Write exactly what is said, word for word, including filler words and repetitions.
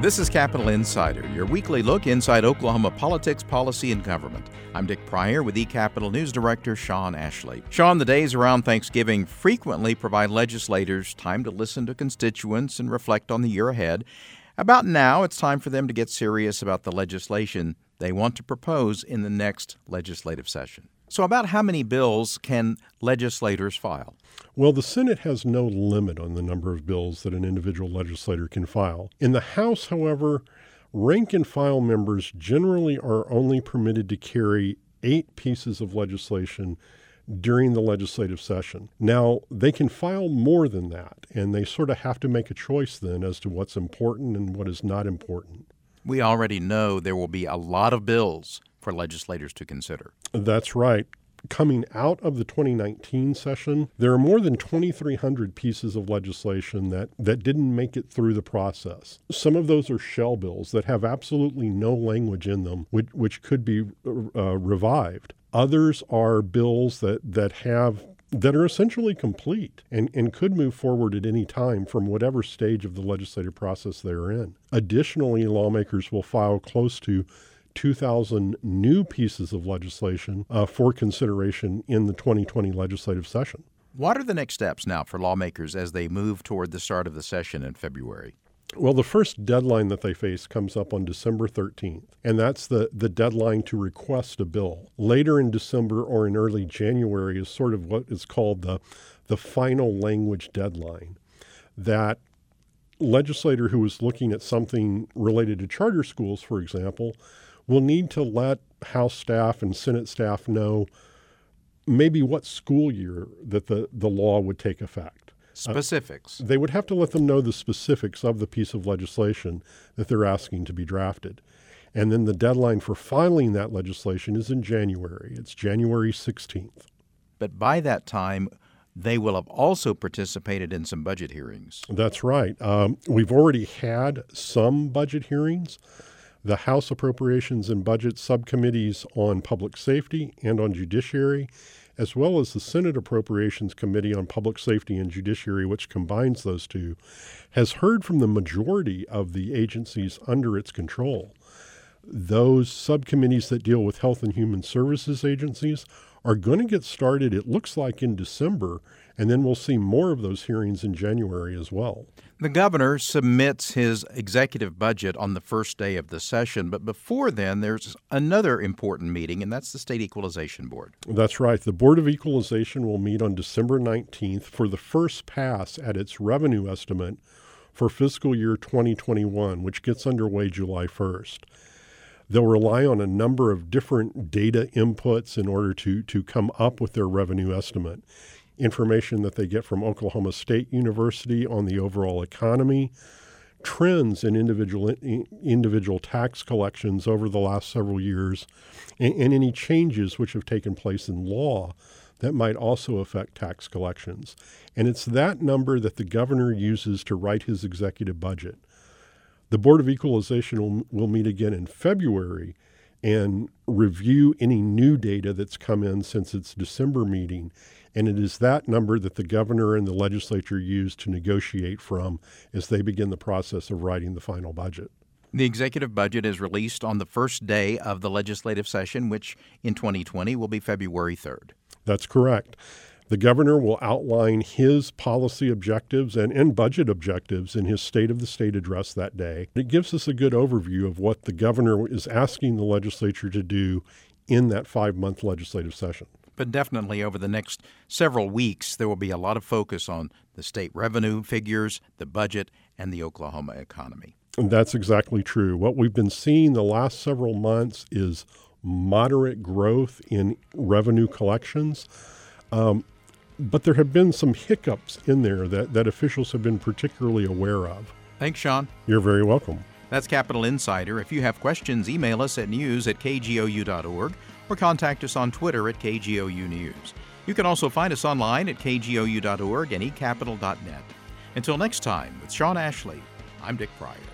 This is Capitol Insider, your weekly look inside Oklahoma politics, policy, and government. I'm Dick Pryor with eCapitol News Director Sean Ashley. Sean, the days around Thanksgiving frequently provide legislators time to listen to constituents and reflect on the year ahead. About now, it's time for them to get serious about the legislation they want to propose in the next legislative session. So about how many bills can legislators file? Well, the Senate has no limit on the number of bills that an individual legislator can file. In the House, however, rank-and-file members generally are only permitted to carry eight pieces of legislation during the legislative session. Now, they can file more than that, and they sort of have to make a choice then as to what's important and what is not important. We already know there will be a lot of bills for legislators to consider. That's right. Coming out of the twenty nineteen session, there are more than twenty-three hundred pieces of legislation that, that didn't make it through the process. Some of those are shell bills that have absolutely no language in them, which, which could be uh, revived. Others are bills that, that have that are essentially complete and, and could move forward at any time from whatever stage of the legislative process they're in. Additionally, lawmakers will file close to two thousand new pieces of legislation uh, for consideration in the twenty twenty legislative session. What are the next steps now for lawmakers as they move toward the start of the session in February? Well, the first deadline that they face comes up on December thirteenth, and that's the, the deadline to request a bill. Later in December or in early January is sort of what is called the, the final language deadline. That legislator who is looking at something related to charter schools, for example, will need to let House staff and Senate staff know maybe what school year that the, the law would take effect. Specifics. Uh, they would have to let them know the specifics of the piece of legislation that they're asking to be drafted. And then the deadline for filing that legislation is in January. It's January sixteenth. But by that time, they will have also participated in some budget hearings. That's right. Um, we've already had some budget hearings. The House Appropriations and Budget Subcommittees on Public Safety and on Judiciary, as well as the Senate Appropriations Committee on Public Safety and Judiciary, which combines those two, has heard from the majority of the agencies under its control. Those subcommittees that deal with health and human services agencies are going to get started, it looks like, in December, and then we'll see more of those hearings in January as well. The governor submits his executive budget on the first day of the session, but before then, there's another important meeting, and that's the State Equalization Board. That's right. The Board of Equalization will meet on December nineteenth for the first pass at its revenue estimate for fiscal year twenty twenty-one, which gets underway July first. They'll rely on a number of different data inputs in order to, to come up with their revenue estimate. Information that they get from Oklahoma State University on the overall economy, trends in individual individual tax collections over the last several years, and, and any changes which have taken place in law that might also affect tax collections. And it's that number that the governor uses to write his executive budget. The Board of Equalization will, will meet again in February and review any new data that's come in since its December meeting. And it is that number that the governor and the legislature use to negotiate from as they begin the process of writing the final budget. The executive budget is released on the first day of the legislative session, which in twenty twenty will be February third. That's correct. The governor will outline his policy objectives and, and budget objectives in his State of the State address that day. It gives us a good overview of what the governor is asking the legislature to do in that five-month legislative session. But definitely over the next several weeks, there will be a lot of focus on the state revenue figures, the budget, and the Oklahoma economy. And that's exactly true. What we've been seeing the last several months is moderate growth in revenue collections. Um, but there have been some hiccups in there that, that officials have been particularly aware of. Thanks, Sean. You're very welcome. That's Capitol Insider. If you have questions, email us at news at k g o u dot org or contact us on Twitter at K G O U News. You can also find us online at k g o u dot org and e capitol dot net. Until next time, with Sean Ashley, I'm Dick Pryor.